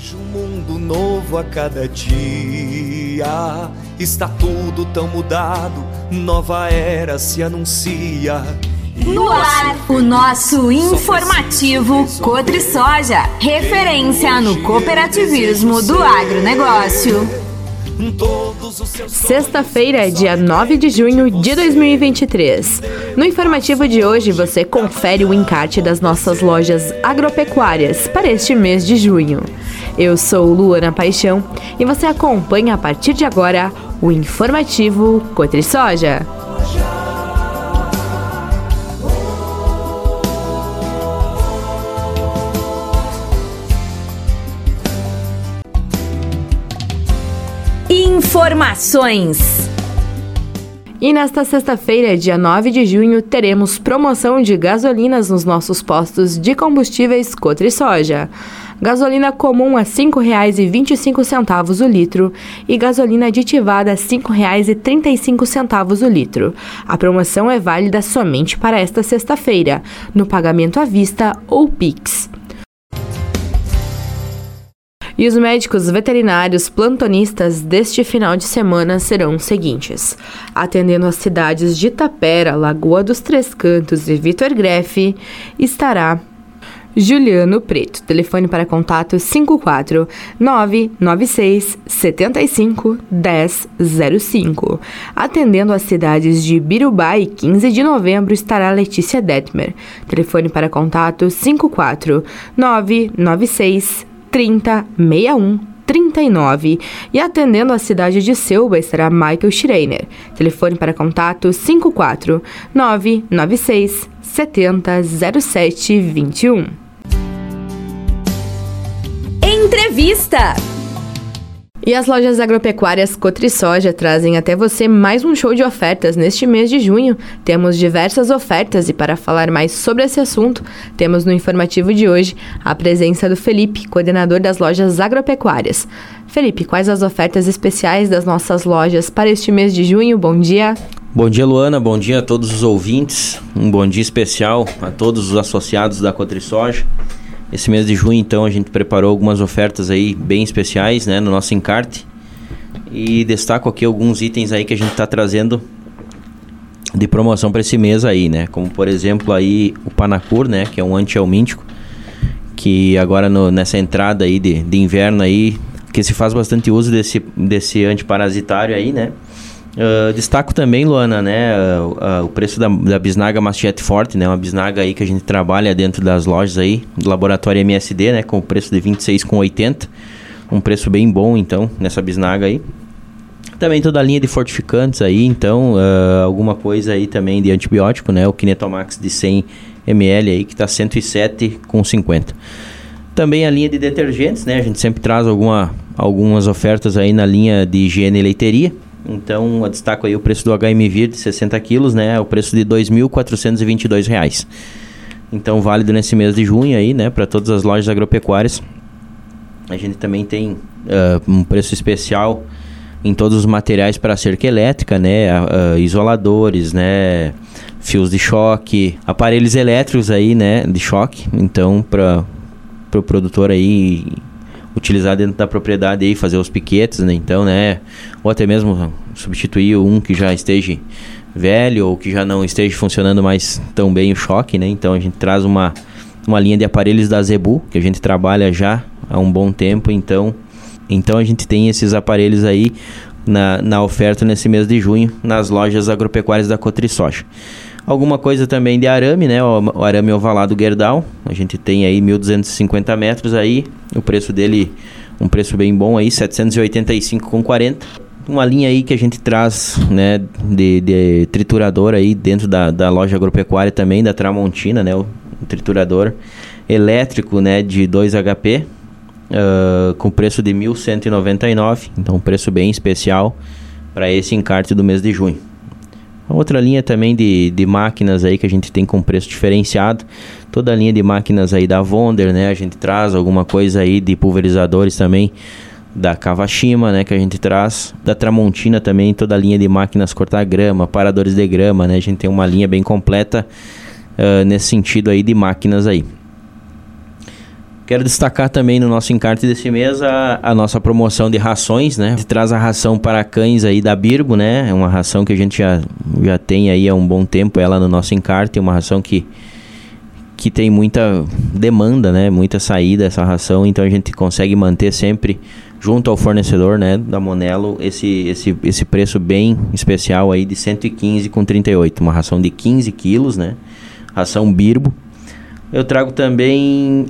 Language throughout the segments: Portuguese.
Um mundo novo a cada dia, está tudo tão mudado, nova era se anuncia. No ar, o nosso informativo Cotrisoja, referência no cooperativismo do agronegócio. Sexta-feira, dia 9 de junho de 2023. No informativo de hoje, você confere o encarte das nossas lojas agropecuárias para este mês de junho. Eu sou Luana Paixão e você acompanha a partir de agora o informativo Cotrisoja. Informações. E nesta sexta-feira, dia 9 de junho, teremos promoção de gasolinas nos nossos postos de combustíveis Cotrisoja. Gasolina comum a R$ 5,25 o litro e gasolina aditivada a R$ 5,35 o litro. A promoção é válida somente para esta sexta-feira, no pagamento à vista ou Pix. E os médicos veterinários plantonistas deste final de semana serão os seguintes: atendendo as cidades de Itapera, Lagoa dos Três Cantos e Vitor Grefe, estará Juliano Preto. Telefone para contato 54 996 75 1005. Atendendo as cidades de Birubá e 15 de novembro estará Letícia Detmer. Telefone para contato 54 996 30 61 39. E atendendo a cidade de Selba estará Michael Schreiner. Telefone para contato 54 996 70 07 21. Entrevista. E as lojas agropecuárias Cotrisoja trazem até você mais um show de ofertas neste mês de junho. Temos diversas ofertas e para falar mais sobre esse assunto, temos no informativo de hoje a presença do Felipe, coordenador das lojas agropecuárias. Felipe, quais as ofertas especiais das nossas lojas para este mês de junho? Bom dia. Bom dia, Luana. Bom dia a todos os ouvintes. Um bom dia especial a todos os associados da Cotrisoja. Esse mês de junho, então, a gente preparou algumas ofertas aí bem especiais, né, no nosso encarte. E destaco aqui alguns itens aí que a gente está trazendo de promoção para esse mês aí, né? Como, por exemplo, aí o Panacur, né, que é um antihelmíntico, que agora nessa entrada aí de inverno aí, que se faz bastante uso desse antiparasitário aí, né? Destaco também, Luana, né, o preço da bisnaga Mastiete Forte, né, uma bisnaga aí que a gente trabalha dentro das lojas aí, do laboratório MSD, né, com o preço de R$ 26,80, um preço bem bom, então, nessa bisnaga aí. Também toda a linha de fortificantes aí, então, alguma coisa aí também de antibiótico, né, o Kinetomax de 100 ml aí, que está R$ 107,50. Também a linha de detergentes, né, a gente sempre traz algumas ofertas aí na linha de higiene e leiteria. Então, eu destaco aí o preço do HMVIR de 60 quilos, né? O preço de R$ 2.422. Então, válido nesse mês de junho aí, né? Para todas as lojas agropecuárias. A gente também tem um preço especial em todos os materiais para cerca elétrica, né? Isoladores, né? Fios de choque, aparelhos elétricos aí, né? De choque. Então, para o produtor aí utilizar dentro da propriedade aí, fazer os piquetes, né? Então, né? Ou até mesmo substituir um que já esteja velho ou que já não esteja funcionando mais tão bem o choque, né? Então, a gente traz uma linha de aparelhos da Zebu, que a gente trabalha já há um bom tempo. Então a gente tem esses aparelhos aí na oferta nesse mês de junho, nas lojas agropecuárias da Cotrisoja. Alguma coisa também de arame, né? O arame ovalado Gerdau. A gente tem aí 1.250 metros aí. O preço dele, um preço bem bom aí, R$ 785,40. Uma linha aí que a gente traz, né, de triturador aí dentro da loja agropecuária também, da Tramontina, né? O triturador elétrico, né, de 2 HP, com preço de R$ 1.199. Então, um preço bem especial para esse encarte do mês de junho. Outra linha também de máquinas aí que a gente tem com preço diferenciado. Toda a linha de máquinas aí da Wonder, né? A gente traz alguma coisa aí de pulverizadores também da Kawashima, né? Que a gente traz. Da Tramontina também, toda a linha de máquinas cortar grama, paradores de grama, né? A gente tem uma linha bem completa nesse sentido aí de máquinas aí. Quero destacar também no nosso encarte desse mês a nossa promoção de rações, né? A gente traz a ração para cães aí da Birbo, né? É uma ração que a gente já tem aí há um bom tempo ela no nosso encarte, uma ração que tem muita demanda, né? Muita saída essa ração, então a gente consegue manter sempre junto ao fornecedor, né, da Monelo, esse preço bem especial aí de 115,38, uma ração de 15 quilos, né? Ração Birbo. Eu trago também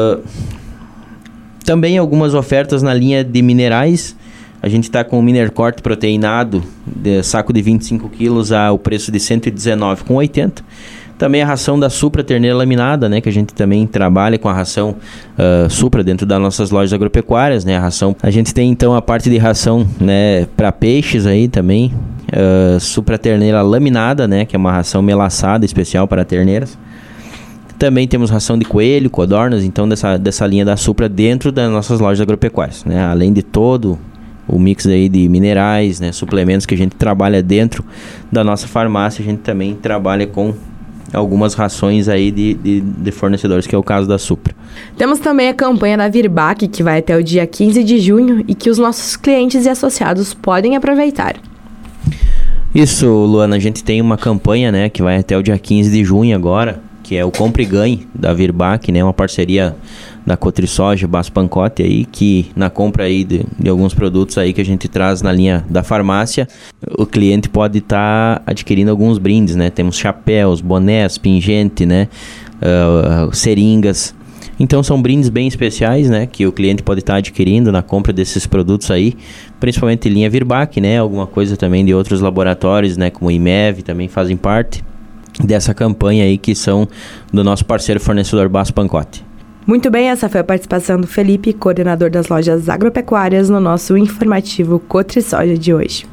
algumas ofertas na linha de minerais. A gente está com o Minercorte proteinado, saco de 25 quilos, ao preço de R$ 119,80. Também a ração da Supra terneira laminada, né, que a gente também trabalha com a ração Supra dentro das nossas lojas agropecuárias, né, a gente tem então a parte de ração, né, para peixes aí também, Supra terneira laminada, né, que é uma ração melaçada especial para terneiras. Também temos ração de coelho, codornas, então dessa linha da Supra dentro das nossas lojas agropecuárias, né? Além de todo o mix aí de minerais, né, suplementos que a gente trabalha dentro da nossa farmácia, a gente também trabalha com algumas rações aí de fornecedores, que é o caso da Supra. Temos também a campanha da Virbac, que vai até o dia 15 de junho e que os nossos clientes e associados podem aproveitar. Isso, Luana, a gente tem uma campanha, né, que vai até o dia 15 de junho agora, que é o Compre e Ganhe da Virbac, né, uma parceria da Cotrisoja, Basso Pancotti aí, que na compra aí de alguns produtos aí que a gente traz na linha da farmácia, o cliente pode estar adquirindo alguns brindes, né, temos chapéus, bonés, pingente, né, seringas. Então são brindes bem especiais, né, que o cliente pode estar adquirindo na compra desses produtos aí, principalmente linha Virbac, né, alguma coisa também de outros laboratórios, né, como o IMEV também fazem parte dessa campanha aí, que são do nosso parceiro fornecedor Basso Pancotti. Muito bem, essa foi a participação do Felipe, coordenador das lojas agropecuárias, no nosso informativo Cotrisoja de hoje.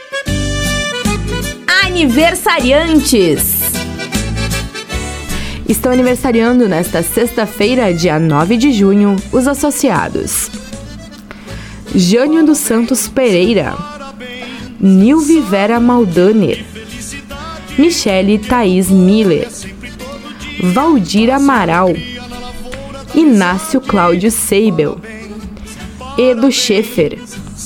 Aniversariantes! Estão aniversariando nesta sexta-feira, dia 9 de junho, os associados: Jânio dos Santos Pereira, Nilvi Vera Maldaner, Michele Thaís Miller, Valdir Amaral, Inácio Cláudio Seibel, Edu Schaefer,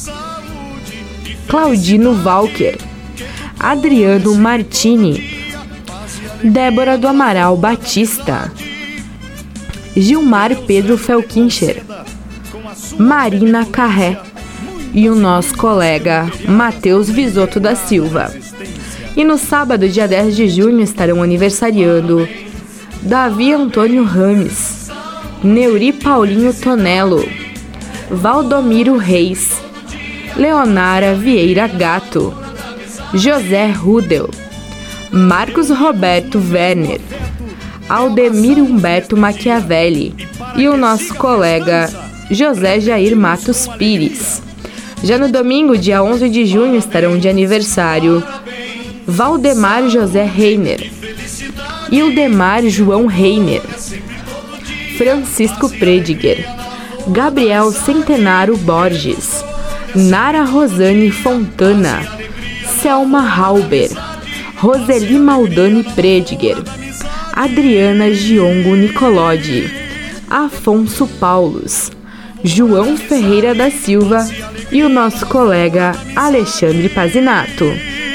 Claudino Walker, Adriano Martini, Débora do Amaral Batista, Gilmar Pedro Felkincher, Marina Carré e o nosso colega Matheus Visoto da Silva. E no sábado, dia 10 de junho, estarão aniversariando Davi Antônio Rames, Neuri Paulinho Tonello, Valdomiro Reis, Leonara Vieira Gato, José Rudel, Marcos Roberto Werner, Aldemir Humberto Machiavelli e o nosso colega José Jair Matos Pires. Já no domingo, dia 11 de junho, estarão de aniversário Valdemar José Reiner, Ildemar João Reiner, Francisco Prediger, Gabriel Centenaro Borges, Nara Rosane Fontana, Selma Halber, Roseli Maldani Prediger, Adriana Giongo Nicolodi, Afonso Paulos, João Ferreira da Silva e o nosso colega Alexandre Pazinato.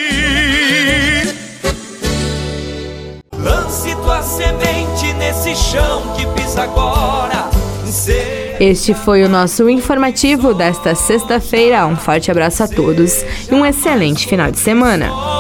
Lance tua semente nesse chão que pisa agora. Este foi o nosso informativo desta sexta-feira. Um forte abraço a todos e um excelente final de semana.